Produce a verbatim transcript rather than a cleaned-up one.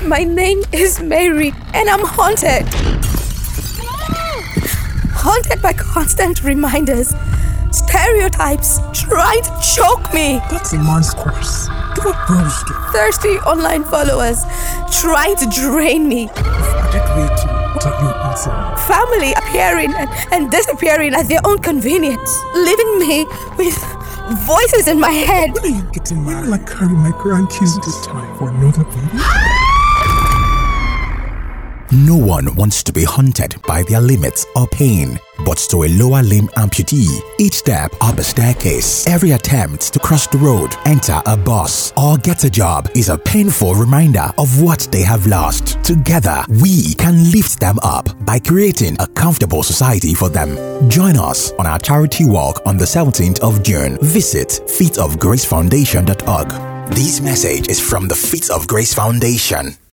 My name is Mary, and I'm haunted. Haunted by constant reminders, stereotypes, trying to choke me. That's a man's curse. Give up, broski. Thirsty online followers, trying to drain me. Added waiting. What are you eating? Family appearing and, and disappearing at their own convenience, leaving me with voices in my head. When are you getting married? When will I carry my grandkids this time for another baby? No one wants to be haunted by their limits or pain, but to a lower limb amputee, each step up a staircase, every attempt to cross the road, enter a bus, or get a job is a painful reminder of what they have lost. Together, we can lift them up by creating a comfortable society for them. Join us on our charity walk on the seventeenth of June. Visit feet of grace foundation dot org. This message is from the Feet of Grace Foundation.